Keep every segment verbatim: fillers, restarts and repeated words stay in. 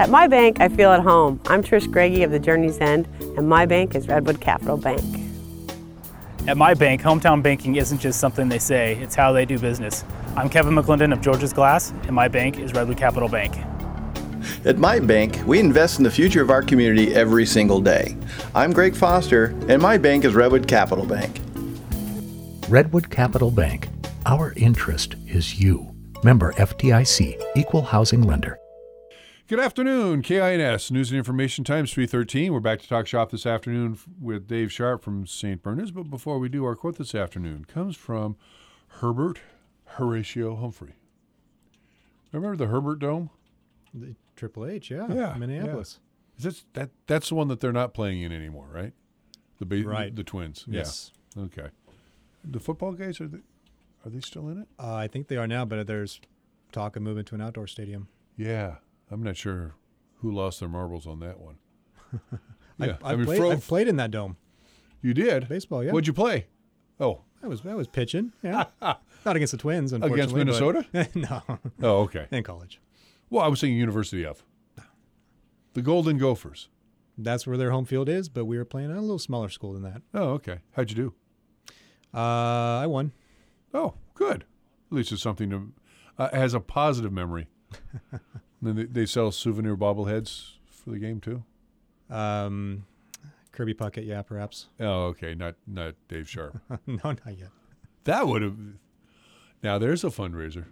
At my bank, I feel at home. I'm Trish Greggy of the Journey's End, and my bank is Redwood Capital Bank. At my bank, hometown banking isn't just something they say, it's how they do business. I'm Kevin McClendon of George's Glass, and my bank is Redwood Capital Bank. At my bank, we invest in the future of our community every single day. I'm Greg Foster, and my bank is Redwood Capital Bank. Redwood Capital Bank. Our interest is you. Member F D I C, Equal Housing Lender. Good afternoon, K I N S News and Information Times three thirteen. We're back to talk shop this afternoon with Dave Sharp from Saint Bernard's. But before we do, our quote this afternoon comes from Herbert Horatio Humphrey. Remember the Herbert Dome? The Triple H, yeah, yeah, Minneapolis. Yeah. Is this, that that's the one that they're not playing in anymore, right? The ba- right. the, the Twins. Yes. Yeah. Okay. The football guys are they, are they still in it? Uh, I think they are now, but there's talk of moving to an outdoor stadium. Yeah. I'm not sure who lost their marbles on that one. Yeah, I, I, I mean, played, fro- I played in that dome. You did? Baseball, yeah. What'd you play? Oh. I was I was pitching, yeah. Not against the Twins, unfortunately. Against Minnesota? But, no. Oh, okay. In college. Well, I was thinking University of. No. The Golden Gophers. That's where their home field is, but we were playing at a little smaller school than that. Oh, okay. How'd you do? Uh, I won. Oh, good. At least it's something to uh, has a positive memory. Then they, they sell souvenir bobbleheads for the game too. Um, Kirby Puckett, yeah, perhaps. Oh, okay. Not not Dave Sharp. No, not yet. That would have. Now there's a fundraiser.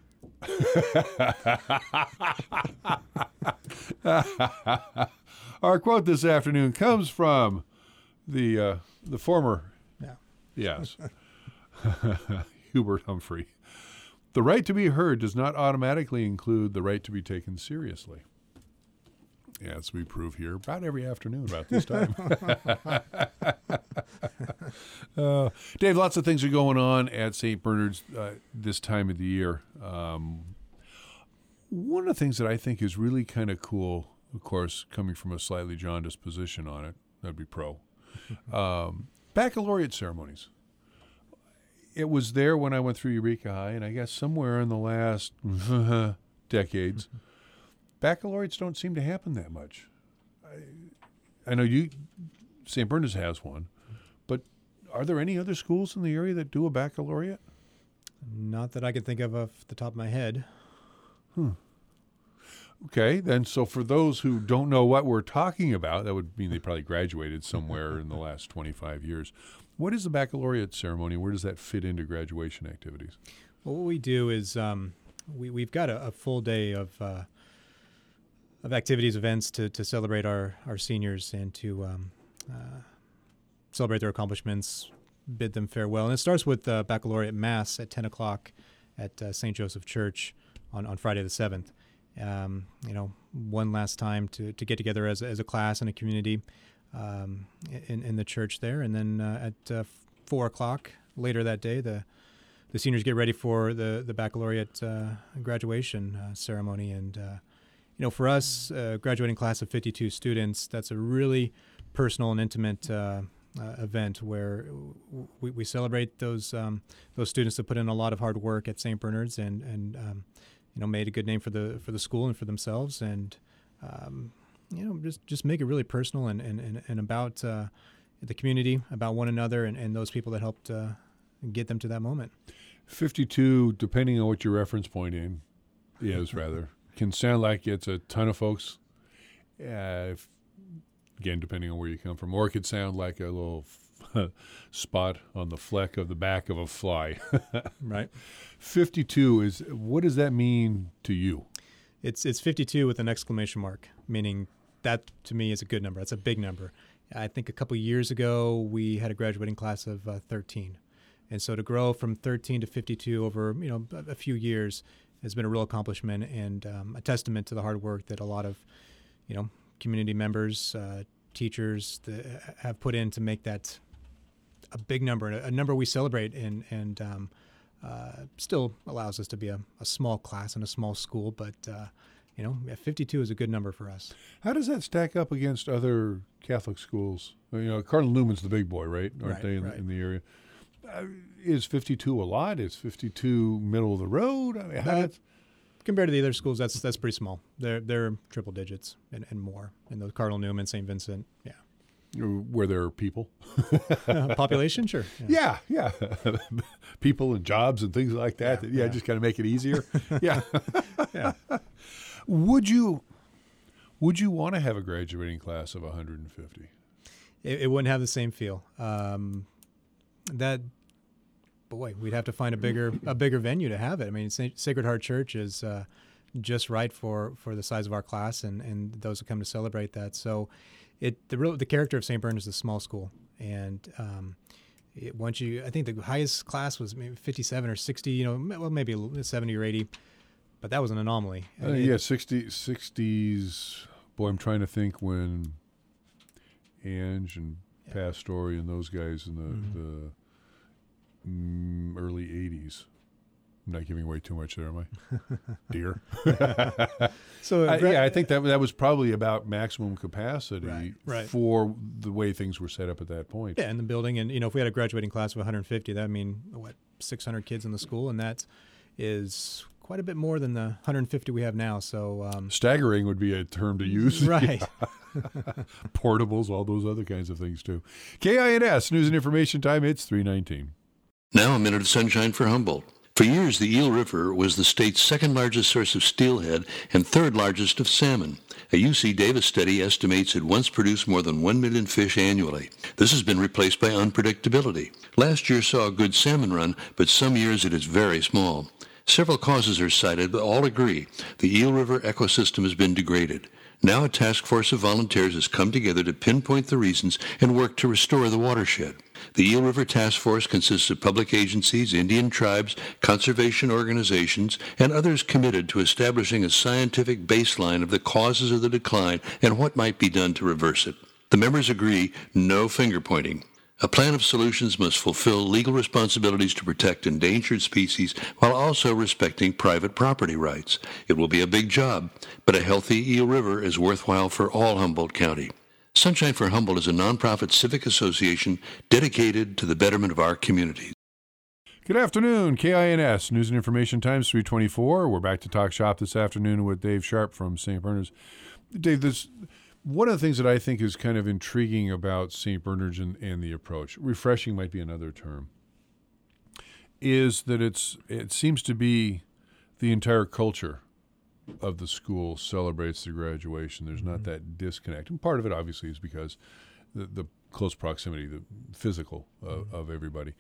Our quote this afternoon comes from the uh, the former. Yeah. Yes. Hubert Humphrey. The right to be heard does not automatically include the right to be taken seriously. Yeah, as we prove here about every afternoon about this time. uh, Dave, lots of things are going on at Saint Bernard's uh, this time of the year. Um, one of the things that I think is really kind of cool, of course, coming from a slightly jaundiced position on it, that'd be pro, um, baccalaureate ceremonies. It was there when I went through Eureka High, and I guess somewhere in the last decades, baccalaureates don't seem to happen that much. I, I know you, Saint Bernard's has one, but are there any other schools in the area that do a baccalaureate? Not that I can think of off the top of my head. Hmm. Okay, then so for those who don't know what we're talking about, that would mean they probably graduated somewhere in the last twenty-five years. What is the baccalaureate ceremony? Where does that fit into graduation activities? Well, what we do is um, we, we've got a, a full day of uh, of activities, events to, to celebrate our, our seniors and to um, uh, celebrate their accomplishments, bid them farewell. And it starts with uh, baccalaureate mass at ten o'clock at uh, Saint Joseph Church on, on Friday the seventh. Um, you know, one last time to, to get together as, as a class and a community um, in, in the church there. And then uh, at uh, four o'clock later that day, the the seniors get ready for the, the baccalaureate uh, graduation uh, ceremony. And, uh, you know, for us, uh, graduating class of fifty-two students, that's a really personal and intimate uh, uh, event where we, we celebrate those um, those students that put in a lot of hard work at Saint Bernard's and, and um, you know, made a good name for the for the school and for themselves, and um, you know, just just make it really personal and and, and, and about uh, the community, about one another, and, and those people that helped uh, get them to that moment. fifty-two, depending on what your reference point in is, rather, can sound like it's a ton of folks. Uh, if, again, depending on where you come from, or it could sound like a little spot on the fleck of the back of a fly. Right. fifty-two is, what does that mean to you? It's it's fifty-two with an exclamation mark, meaning that to me is a good number. That's a big number. I think a couple years ago we had a graduating class of uh, thirteen. And so to grow from thirteen to fifty-two over, you know, a, a few years has been a real accomplishment and um, a testament to the hard work that a lot of, you know, community members, uh, teachers that have put in to make that a big number, a number we celebrate, and and um, uh, still allows us to be a, a small class in a small school. But uh, you know, fifty-two is a good number for us. How does that stack up against other Catholic schools? You know, Cardinal Newman's the big boy, right? Aren't right, they in, right. in the area? Uh, is fifty-two a lot? Is fifty-two middle of the road? I mean, how uh, does... compared to the other schools, that's that's pretty small. They're they're triple digits and, and more. And the Cardinal Newman, Saint Vincent, yeah. Where there are people. uh, population, sure. Yeah, yeah. yeah. People and jobs and things like that. Yeah, yeah, yeah. just kind of make it easier. yeah. yeah. Would you would you want to have a graduating class of one hundred fifty? It, it wouldn't have the same feel. Um, that, boy, we'd have to find a bigger a bigger venue to have it. I mean, Saint, Sacred Heart Church is uh, just right for, for the size of our class and, and those who come to celebrate that. So, it the real the character of Saint Bernard is a small school, and um, it, once you, I think the highest class was maybe fifty-seven or sixty. You know, well maybe seventy or eighty, but that was an anomaly. Uh, it, yeah, sixty, sixties. Boy, I'm trying to think when Ange and yeah. Pastore and those guys in the, mm-hmm. the mm, early eighties. I'm not giving away too much there, am I? Dear. so I, yeah, I think that that was probably about maximum capacity right, right. for the way things were set up at that point. Yeah, in the building, and you know, if we had a graduating class of one hundred fifty, that would mean what six hundred kids in the school, and that is quite a bit more than the one hundred fifty we have now. So um, staggering would be a term to use, right? Portables, all those other kinds of things too. K I N S News and Information Time. It's three nineteen. Now a minute of sunshine for Humboldt. For years, the Eel River was the state's second largest source of steelhead and third largest of salmon. A U C Davis study estimates it once produced more than one million fish annually. This has been replaced by unpredictability. Last year saw a good salmon run, but some years it is very small. Several causes are cited, but all agree the Eel River ecosystem has been degraded. Now a task force of volunteers has come together to pinpoint the reasons and work to restore the watershed. The Eel River Task Force consists of public agencies, Indian tribes, conservation organizations, and others committed to establishing a scientific baseline of the causes of the decline and what might be done to reverse it. The members agree no finger-pointing. A plan of solutions must fulfill legal responsibilities to protect endangered species while also respecting private property rights. It will be a big job, but a healthy Eel River is worthwhile for all Humboldt County. Sunshine for Humboldt is a nonprofit civic association dedicated to the betterment of our communities. Good afternoon, K I N S News and Information Times three twenty-four. We're back to talk shop this afternoon with Dave Sharp from Saint Bernard's. Dave, this one of the things that I think is kind of intriguing about Saint Bernard's and, and the approach, refreshing might be another term, is that it's it seems to be the entire culture of the school celebrates the graduation. There's not that disconnect. And part of it, obviously, is because the, the close proximity, the physical of, of everybody.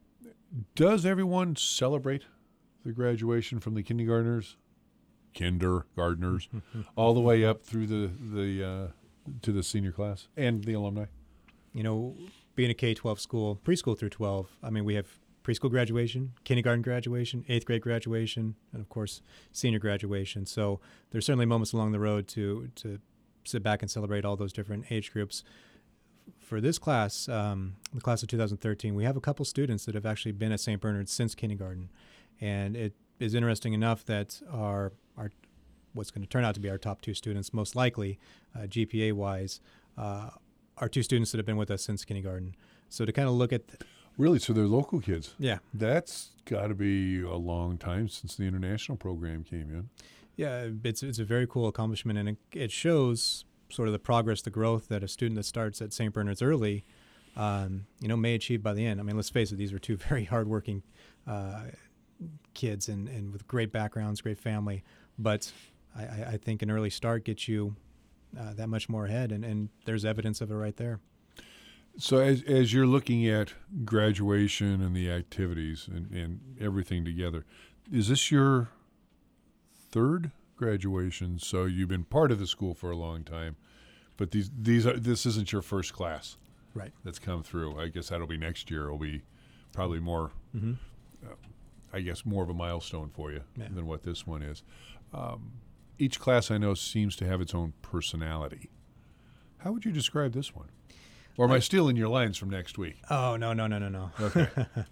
Does everyone celebrate the graduation from the kindergartners, kindergartners, all the way up through the, the uh, to the senior class and the alumni? You know, being a K twelve school, preschool through twelve, I mean, we have preschool graduation, kindergarten graduation, eighth grade graduation, and of course, senior graduation. So there's certainly moments along the road to to sit back and celebrate all those different age groups. For this class, um, the class of two thousand thirteen, we have a couple students that have actually been at Saint Bernard's since kindergarten. And it is interesting enough that our, our what's going to turn out to be our top two students, most likely, uh, G P A-wise, uh, are two students that have been with us since kindergarten. So to kind of look at... Th- Really? So they're local kids? Yeah. That's got to be a long time since the international program came in. Yeah, it's it's a very cool accomplishment, and it, it shows sort of the progress, the growth that a student that starts at Saint Bernard's early, um, you know, may achieve by the end. I mean, let's face it, these are two very hardworking uh, kids and, and with great backgrounds, great family. But I, I think an early start gets you uh, that much more ahead, and, and there's evidence of it right there. So as as you're looking at graduation and the activities and, and everything together, is this your third graduation? So you've been part of the school for a long time, but these these are this isn't your first class, right? That's come through. I guess that'll be next year. It'll be probably more, mm-hmm. uh, I guess, more of a milestone for you yeah. than what this one is. Um, each class I know seems to have its own personality. How would you describe this one? Or am I stealing your lines from next week? Oh, no, no, no, no, no. Okay.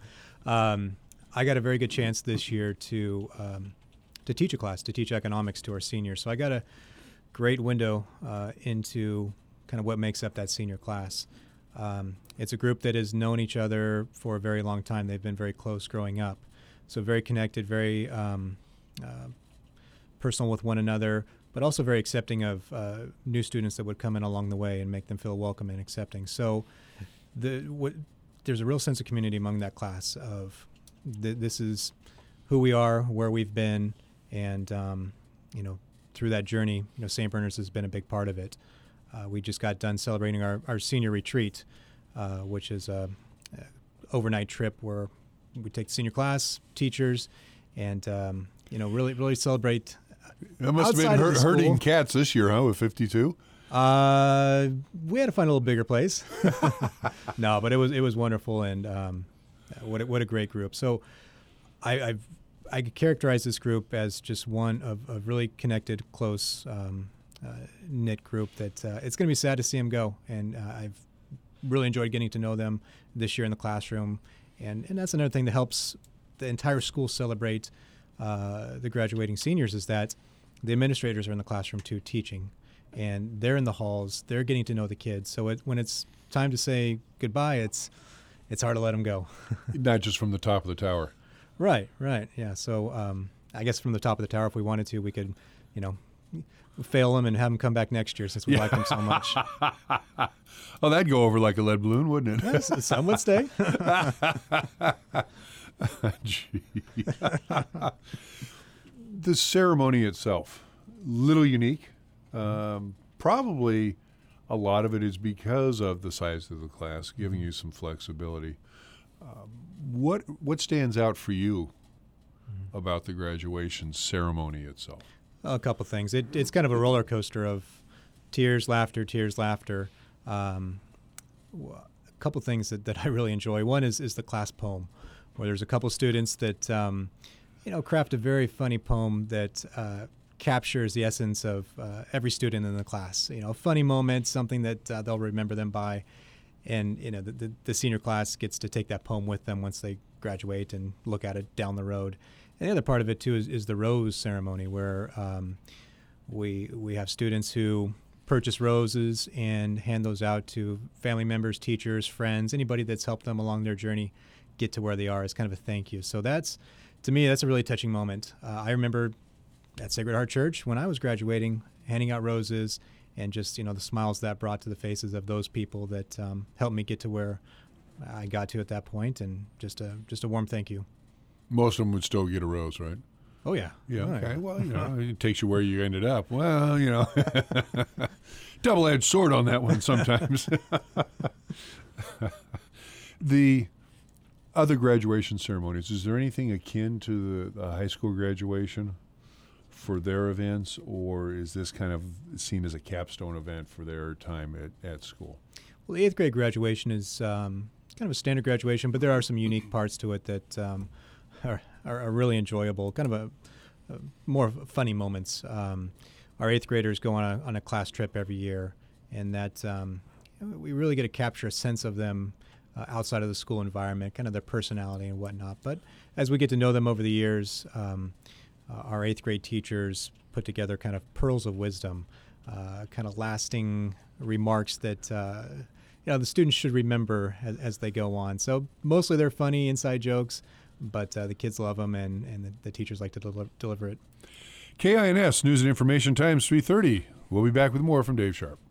um, I got a very good chance this year to um, to teach a class, to teach economics to our seniors. So I got a great window uh, into kind of what makes up that senior class. Um, it's a group that has known each other for a very long time. They've been very close growing up. So very connected, very um, uh, personal with one another, but also very accepting of uh, new students that would come in along the way and make them feel welcome and accepting. So the what, there's a real sense of community among that class of th- this is who we are, where we've been, and um, you know, through that journey, you know, Saint Bernard's has been a big part of it. Uh, we just got done celebrating our, our senior retreat, uh, which is a, a overnight trip where we take the senior class, teachers, and um, you know, really, really celebrate. It must have been her- herding cats this year, huh? With fifty-two. Uh, we had to find a little bigger place. No, but it was it was wonderful, and um, what a, what a great group. So, I I've, I characterize this group as just one of a really connected, close, um, uh, knit group. That uh, it's going to be sad to see them go, and uh, I've really enjoyed getting to know them this year in the classroom, and and that's another thing that helps the entire school celebrate uh, the graduating seniors is that the administrators are in the classroom too, teaching. And they're in the halls. They're getting to know the kids. So it, when it's time to say goodbye, it's it's hard to let them go. Not just from the top of the tower. Right, right, yeah. So um, I guess from the top of the tower, if we wanted to, we could, you know, fail them and have them come back next year since we yeah. like them so much. Oh, that'd go over like a lead balloon, wouldn't it? Yes, some would stay. Gee. The ceremony itself, little unique. Um, probably a lot of it is because of the size of the class, giving you some flexibility. Um, what what stands out for you mm-hmm. about the graduation ceremony itself? A couple things. It, it's kind of a roller coaster of tears, laughter, tears, laughter. Um, a couple things that, that I really enjoy. One is, is the class poem, where there's a couple students that um, you know craft a very funny poem that uh, captures the essence of uh, every student in the class. You know, a funny moment, something that uh, they'll remember them by, and you know, the, the, the senior class gets to take that poem with them once they graduate and look at it down the road. And the other part of it too is, is the rose ceremony, where um, we we have students who purchase roses and hand those out to family members, teachers, friends, anybody that's helped them along their journey get to where they are as kind of a thank you. So that's, to me, that's a really touching moment. Uh, I remember at Sacred Heart Church when I was graduating, handing out roses, and just, you know, the smiles that brought to the faces of those people that um, helped me get to where I got to at that point, and just a just a warm thank you. Most of them would still get a rose, right? Oh yeah. Yeah. Oh, okay. yeah. Well, you know, it takes you where you ended up. Well, you know, double-edged sword on that one sometimes. The other graduation ceremonies, is there anything akin to the, the high school graduation for their events, or is this kind of seen as a capstone event for their time at, at school? Well, the eighth grade graduation is um, kind of a standard graduation, but there are some unique parts to it that um, are, are, are really enjoyable, kind of a, a more funny moments. Um, our eighth graders go on a, on a class trip every year, and that um, we really get to capture a sense of them Uh, outside of the school environment, kind of their personality and whatnot. But as we get to know them over the years, um, uh, our eighth grade teachers put together kind of pearls of wisdom, uh, kind of lasting remarks that uh, you know the students should remember as, as they go on. So mostly they're funny inside jokes, but uh, the kids love them, and, and the, the teachers like to deli- deliver it. K I N S News and Information Times three thirty. We'll be back with more from Dave Sharp.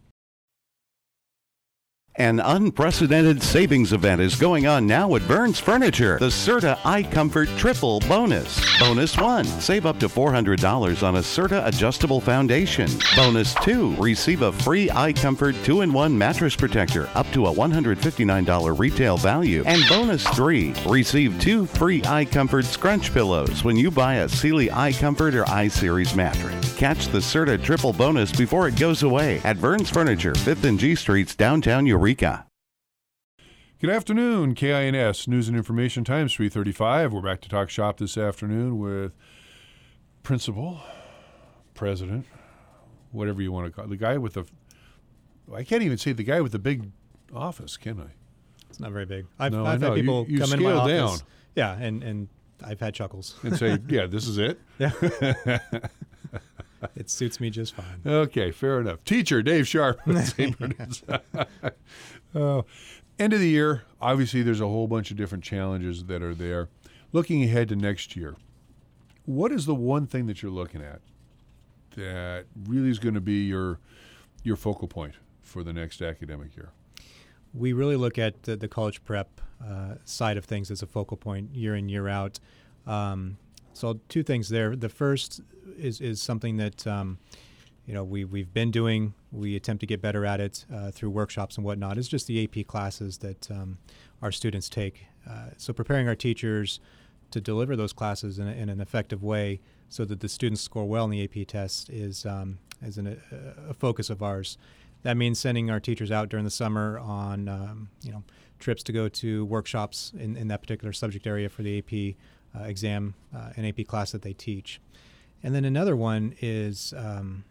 An unprecedented savings event is going on now at Burns Furniture. The Serta iComfort Triple Bonus. Bonus one, save up to four hundred dollars on a Serta adjustable foundation. Bonus two, receive a free iComfort two in one mattress protector up to a one hundred fifty-nine dollars retail value. And bonus three, receive two free iComfort scrunch pillows when you buy a Sealy iComfort or iSeries mattress. Catch the Serta Triple Bonus before it goes away at Burns Furniture, fifth and G Streets, downtown Eureka. Good afternoon, K I N S News and Information Times three thirty-five. We're back to talk shop this afternoon with principal, president, whatever you want to call it, the guy with the, I can't even say the guy with the big office, can I? It's not very big. I've, no, I've I know. had people you, you come in my office. Down. Yeah, and, and I've had chuckles. And say, yeah, this is it? Yeah. It suits me just fine. Okay, fair enough. Teacher Dave Sharp. uh, end of the year, obviously there's a whole bunch of different challenges that are there. Looking ahead to next year, what is the one thing that you're looking at that really is going to be your your focal point for the next academic year? We really look at the, the college prep uh, side of things as a focal point year in, year out. Um, so two things there. The first is, is something that um, you know we, we've been doing. We attempt to get better at it uh, through workshops and whatnot. It's just the A P classes that um, our students take. Uh, so preparing our teachers to deliver those classes in, a, in an effective way so that the students score well in the A P test is, um, is an, a, a focus of ours. That means sending our teachers out during the summer on um, you know trips to go to workshops in, in that particular subject area for the A P uh, exam uh, and A P class that they teach. And then another one is um,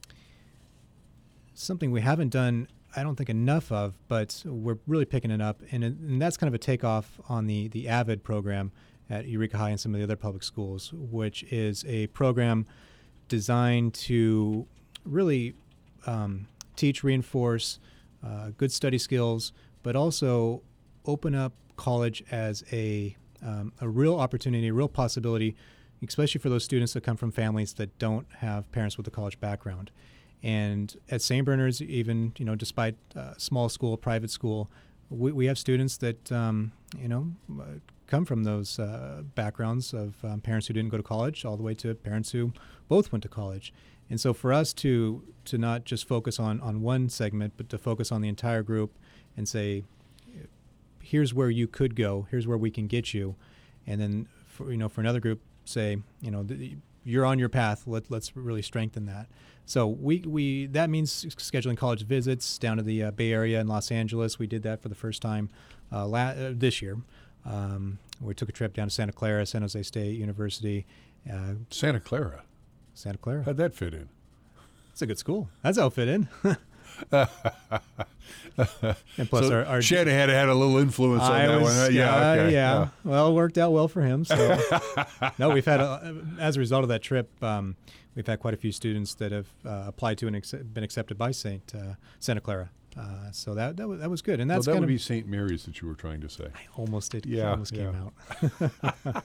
something we haven't done, I don't think, enough of, but we're really picking it up. And, it, and that's kind of a takeoff on the, the AVID program at Eureka High and some of the other public schools, which is a program designed to really um, teach, reinforce uh, good study skills, but also open up college as a, um, a real opportunity, a real possibility, especially for those students that come from families that don't have parents with a college background. And at Saint Bernard's, even, you know, despite uh, small school, private school, we, we have students that, um, you know, come from those uh, backgrounds of um, parents who didn't go to college all the way to parents who both went to college. And so for us to to not just focus on, on one segment, but to focus on the entire group and say, here's where you could go, here's where we can get you. And then, for, you know, for another group, say, you know, th- you're on your path, let, let's really strengthen that. So we, we that means scheduling college visits down to the uh, Bay Area and Los Angeles. We did that for the first time uh, la- uh, this year. Um, we took a trip down to Santa Clara, San Jose State University. Uh, Santa Clara? Santa Clara. How'd that fit in? It's a good school. That's how it fit in. And plus, so our, our Shannon had had a little influence on I that was, one. Huh? Yeah, Yeah, okay. yeah. yeah. Well, it worked out well for him. So, no, we've had a, as a result of that trip, um, we've had quite a few students that have uh, applied to and ex- been accepted by Saint uh, Santa Clara. Uh, so that that was that was good, and that's well, that kind would of be Saint Mary's that you were trying to say. I almost did. Yeah, almost yeah. came out.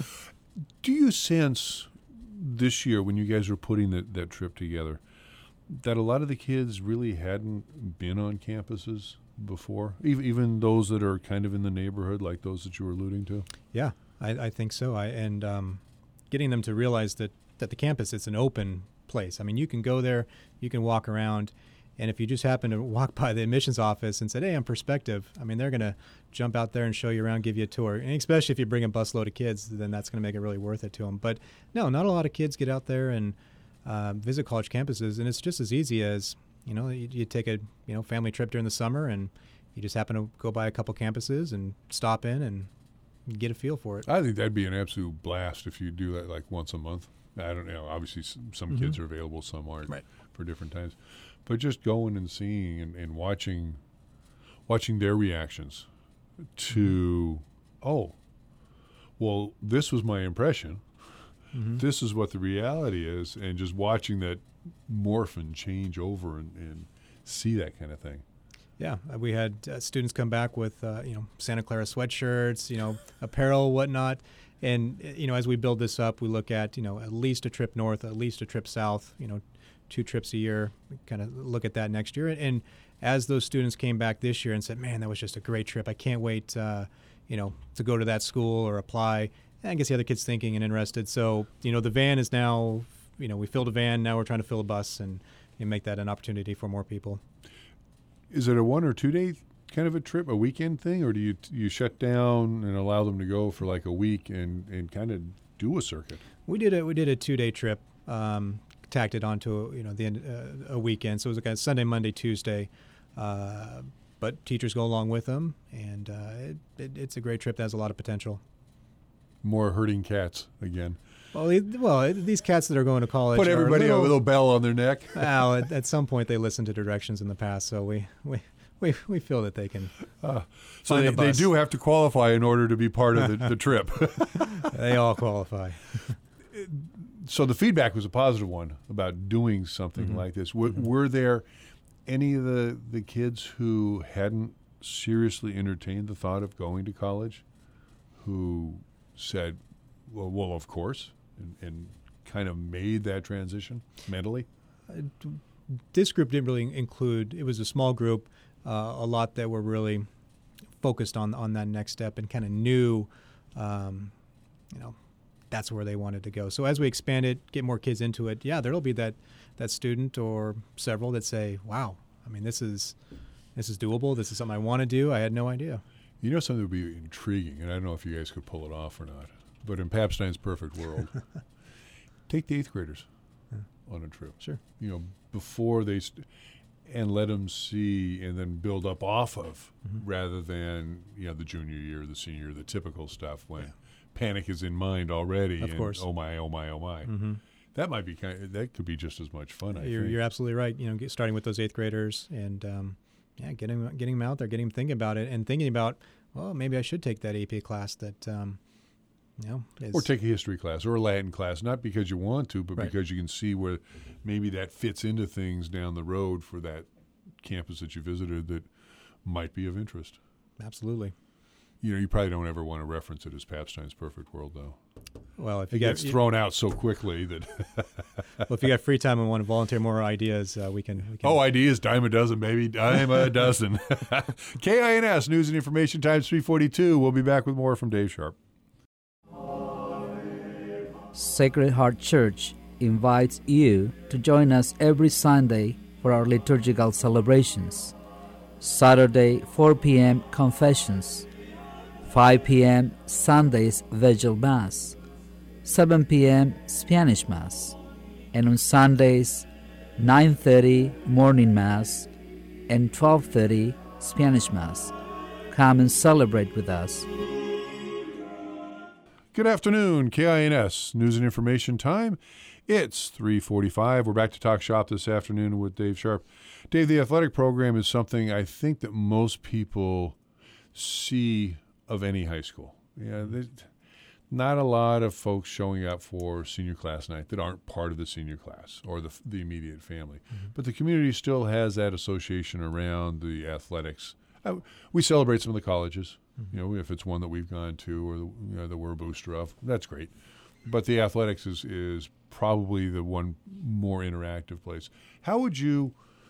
Do you sense this year, when you guys were putting that, that trip together, that a lot of the kids really hadn't been on campuses before, even even those that are kind of in the neighborhood, like those that you were alluding to? Yeah, I, I think so. I and um, getting them to realize that, that the campus is an open place. I mean, you can go there, you can walk around, and if you just happen to walk by the admissions office and say, hey, I'm Perspective, I mean, they're going to jump out there and show you around, give you a tour. And especially if you bring a busload of kids, then that's going to make it really worth it to them. But no, not a lot of kids get out there and uh, visit college campuses, and it's just as easy as, you know, you, you take a you know family trip during the summer, and you just happen to go by a couple campuses and stop in and get a feel for it. I think that'd be an absolute blast if you do that like once a month. I don't know. Obviously, some, some mm-hmm. kids are available, some aren't, right, for different times. But just going and seeing and, and watching, watching their reactions to, oh, well, this was my impression. Mm-hmm. This is what the reality is, and just watching that morph and change over and, and see that kind of thing. Yeah, we had uh, students come back with uh, you know Santa Clara sweatshirts, you know apparel, whatnot, and you know as we build this up, we look at you know at least a trip north, at least a trip south, you know, two trips a year. We kind of look at that next year, and, and as those students came back this year and said, "Man, that was just a great trip. I can't wait, uh, you know, to go to that school or apply." And I guess the other kids thinking and interested. So you know the van is now, you know, we filled a van. Now we're trying to fill a bus and, and make that an opportunity for more people. Is it a one or two day kind of a trip, a weekend thing, or do you you shut down and allow them to go for like a week and, and kind of do a circuit? We did a we did a two day trip, um, tacked it onto you know the end, uh, a weekend, so it was like a Sunday, Monday, Tuesday. Uh, but teachers go along with them, and uh, it, it, it's a great trip that has a lot of potential. More herding cats again. Well, well, these cats that are going to college put everybody a little, a little bell on their neck. Well, at, at some point they listened to directions in the past, so we we, we, we feel that they can. Uh, so they, they do have to qualify in order to be part of the, the trip. They all qualify. So the feedback was a positive one about doing something mm-hmm. like this. W- mm-hmm. Were there any of the, the kids who hadn't seriously entertained the thought of going to college who said, well, well of course, and, and kind of made that transition mentally? Uh, this group didn't really include, it was a small group, uh, a lot that were really focused on, on that next step and kind of knew, um, you know, that's where they wanted to go. So as we expand it, get more kids into it, yeah, there'll be that, that student or several that say, wow, I mean, this is this is doable. This is something I want to do. I had no idea. You know something that would be intriguing, and I don't know if you guys could pull it off or not, but in Pap Stein's perfect world, take the eighth graders yeah. on a trip. Sure. You know, before they, st- and let them see and then build up off of, mm-hmm. rather than, you know, the junior year, the senior year, the typical stuff when yeah. panic is in mind already. Of and course. Oh my, oh my, oh my. Mm-hmm. That might be kind of, that could be just as much fun, I you're, think. You're absolutely right. You know, get, starting with those eighth graders and, um, yeah, getting getting them out there, getting them thinking about it and thinking about, well, maybe I should take that A P class that, um, you know. Is or take a history class or a Latin class, not because you want to, but right. because you can see where maybe that fits into things down the road for that campus that you visited that might be of interest. Absolutely. You know, you probably don't ever want to reference it as Pap Stein's perfect world, though. Well, if you it get, gets thrown out so quickly that. Well, if you got free time and want to volunteer more ideas, uh, we, can, we can. Oh, ideas, dime a dozen, baby, dime a dozen. K I N S News and Information Times three forty-two. We'll be back with more from Dave Sharp. Sacred Heart Church invites you to join us every Sunday for our liturgical celebrations. Saturday, four p.m. Confessions. five p.m. Sundays Vigil Mass, seven p.m. Spanish Mass, and on Sundays nine thirty Morning Mass and twelve thirty Spanish Mass. Come and celebrate with us. Good afternoon, K I N S News and Information Time. It's three forty-five. We're back to talk shop this afternoon with Dave Sharp. Dave, the athletic program is something I think that most people see of any high school. Yeah, not a lot of folks showing up for senior class night that aren't part of the senior class or the the immediate family. Mm-hmm. But the community still has that association around the athletics. Uh, we celebrate some of the colleges. Mm-hmm. You know, if it's one that we've gone to or the, you know, that we're a booster of, that's great. But the athletics is is probably the one more interactive place. How would you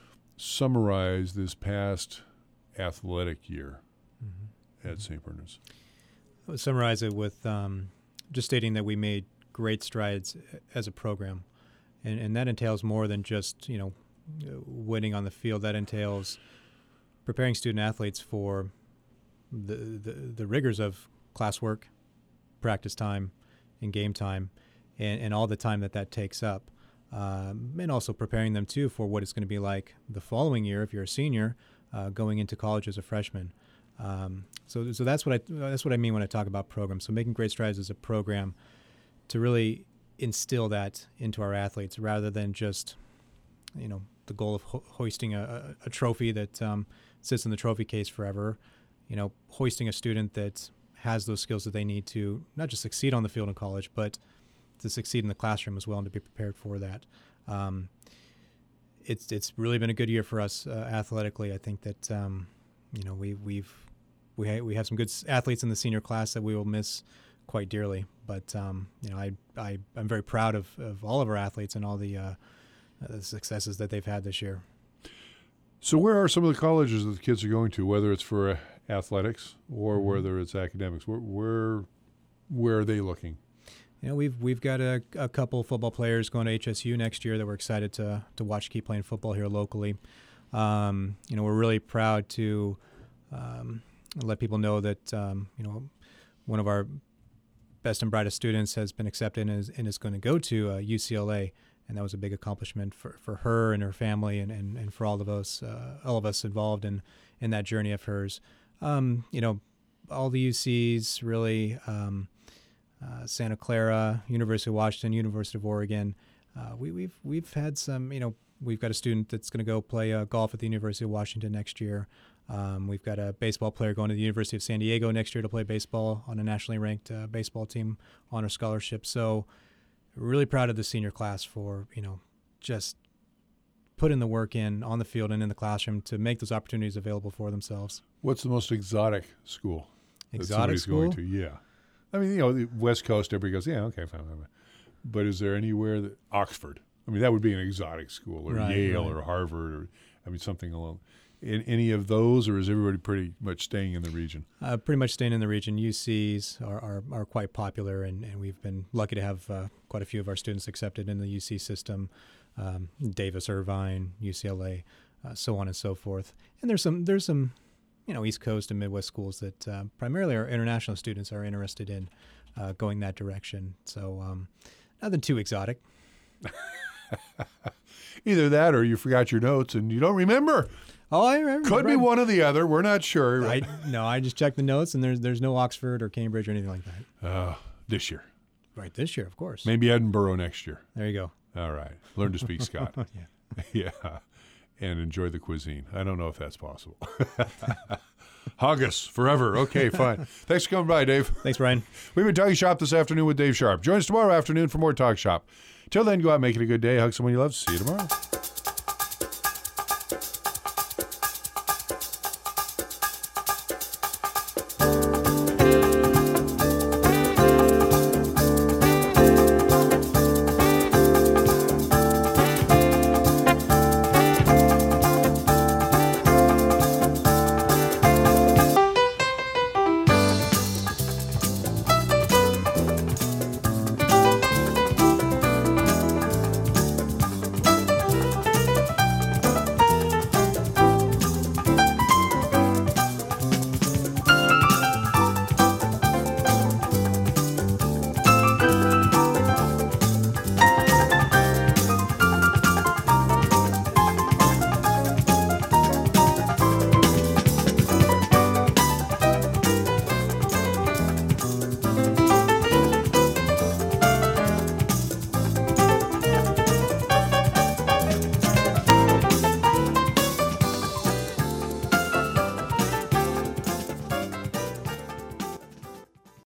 summarize this past athletic year mm-hmm. at Saint Bernard's? I would summarize it with um, just stating that we made great strides as a program, and and that entails more than just, you know, winning on the field. That entails preparing student athletes for the the, the rigors of classwork, practice time, and game time, and, and all the time that that takes up, um, and also preparing them too for what it's going to be like the following year if you're a senior, uh, going into college as a freshman. Um, so, so that's what I that's what I mean when I talk about programs. So, making great strides as a program to really instill that into our athletes, rather than just, you know, the goal of ho- hoisting a, a trophy that um, sits in the trophy case forever. You know, hoisting a student that has those skills that they need to not just succeed on the field in college, but to succeed in the classroom as well, and to be prepared for that. Um, it's it's really been a good year for us uh, athletically. I think that um, you know we we've we ha- we have some good athletes in the senior class that we will miss quite dearly. But um, you know, I I I'm very proud of, of all of our athletes and all the, uh, the successes that they've had this year. So, where are some of the colleges that the kids are going to, whether it's for uh, athletics or mm-hmm. whether it's academics? Where, where where are they looking? You know, we've we've got a, a couple football players going to H S U next year that we're excited to to watch keep playing football here locally. Um, you know, we're really proud to um, let people know that um, you know, one of our best and brightest students has been accepted and is, and is going to go to uh, U C L A, and that was a big accomplishment for, for her and her family, and, and, and for all of us uh, all of us involved in, in that journey of hers. Um, you know, all the U Cs really. Um, Uh, Santa Clara, University of Washington, University of Oregon. Uh, we, we've we've had some, you know, we've got a student that's going to go play uh, golf at the University of Washington next year. Um, we've got a baseball player going to the University of San Diego next year to play baseball on a nationally ranked uh, baseball team on a scholarship. So really proud of the senior class for, you know, just putting the work in on the field and in the classroom to make those opportunities available for themselves. What's the most exotic school? Exotic that school? Going to? Yeah. I mean, you know, the West Coast, everybody goes, yeah, okay, fine, fine, fine. but is there anywhere that Oxford? I mean, that would be an exotic school, or Right, Yale, right. or Harvard, or I mean something along. In any of those, or is everybody pretty much staying in the region? Uh, pretty much staying in the region. U Cs are, are, are quite popular, and, and we've been lucky to have uh, quite a few of our students accepted in the U C system. Um, Davis, Irvine, U C L A, uh, so on and so forth. And there's some there's some, you know, East Coast and Midwest schools that uh, primarily our international students are interested in uh, going that direction. So um, nothing too exotic. Either that, or you forgot your notes and you don't remember. Oh, I remember. Could be one or the other. We're not sure. I, no, I just checked the notes, and there's there's no Oxford or Cambridge or anything like that. Uh, this year. Right, this year, of course. Maybe Edinburgh next year. There you go. All right. Learn to speak Scott. Yeah. Yeah. And enjoy the cuisine. I don't know if that's possible. Haggis forever. Okay, fine. Thanks for coming by, Dave. Thanks, Brian. We've been Talking Shop this afternoon with Dave Sharp. Join us tomorrow afternoon for more Talk Shop. Till then, go out and make it a good day. Hug someone you love. See you tomorrow.